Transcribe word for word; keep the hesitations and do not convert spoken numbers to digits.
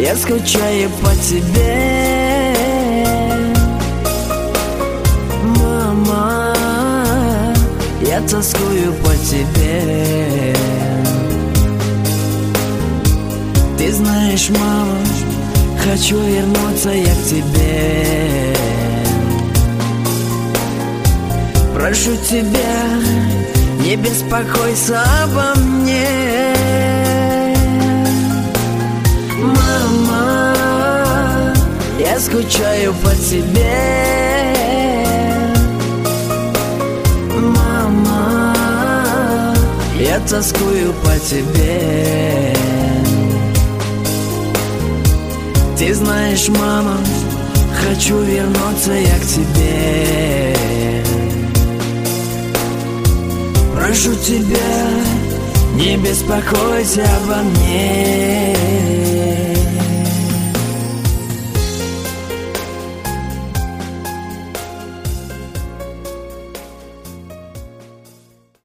Я скучаю по тебе, мама, я тоскую по тебе. Ты знаешь, мама, хочу вернуться я к тебе. Прошу тебя, не беспокойся обо мне, мама, я скучаю по тебе, мама, я тоскую по тебе. Ты знаешь, мама, хочу вернуться я к тебе. Прошу тебя, не беспокойся обо мне.